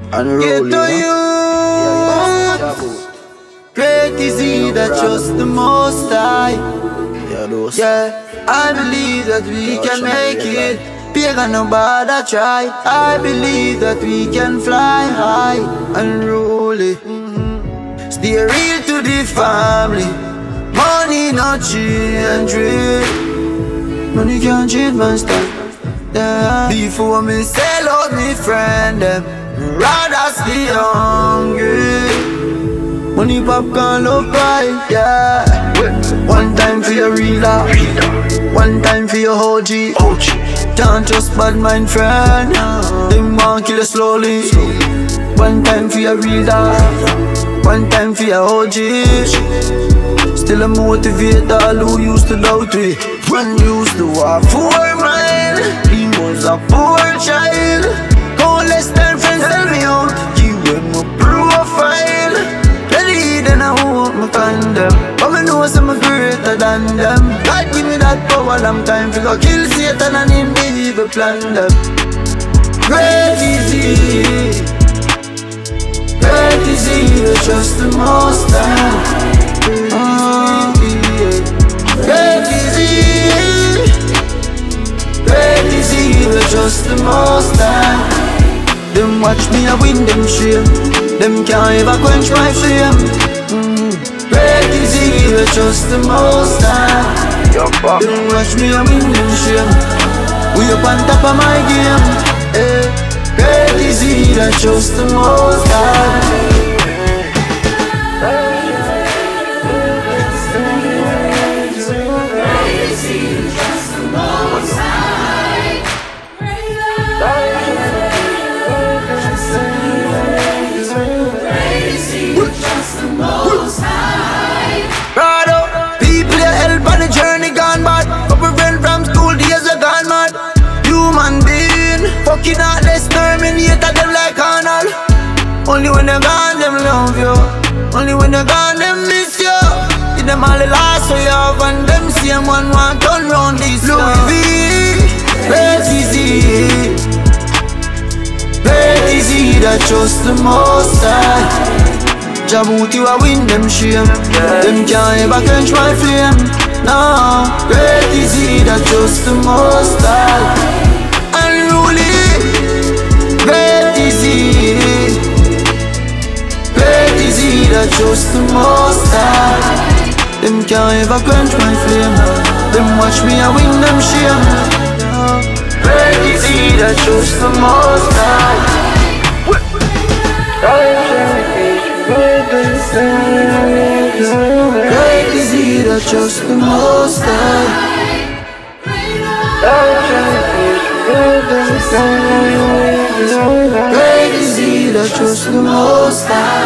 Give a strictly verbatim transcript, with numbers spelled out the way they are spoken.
Unruly, Get to huh? you. Great is He that trusts the Most High. Yeah, those. Yeah, I believe that we Yeah, can Shana, make yeah, it. Pagan no bother try. I believe that we can fly high. Unruly. Stay real to the family. Money not change it. Money can't change my style. Yeah. Before me sell out me friend them, rather stay hungry. Money popcorn love pie, yeah. One time for your real love, one time for your O G. Can't trust bad mind friend, them want kill you slowly. One time for your real love, one time for your O G. Still a motivate all who used to doubt me. When used to have four mile, he was a poor child. Countless time friends tell me out, give him a profile. Ready then I want me find them, but me know some greater than them. God give me that power, long time to go kill Satan and him the evil plan them. Great is He, great is He, trust the Most High. Uh, yeah. Great is He, great is He, we trust the Most High. Them watch me a win them shame, them can't ever quench my flame. mm. Great is He, we trust the Most High. Them watch me a win them shame, we up on top of my game. eh. Great is He that trust the Most High. People they help on the journey gone bad. Couple friends from school days are gone mad. Human being fucking heartless, terminate them like Arnold. Only when they're gone them love you, only when they're gone them miss you. Give them all the last so you have, and them same one want turn round this Louis V. Great is He, great is He that trust the Most High. Jabuti wa win them shame, them can't ever quench my flame. No, great is He that trust the Most High. Unruly, great is He, great is He that trust the Most High. Them can't ever quench my flame, them watch me I win them shame. Great is He that trust the Most High. Great is He that trusts the Most High. Great is He that trusts the Most High.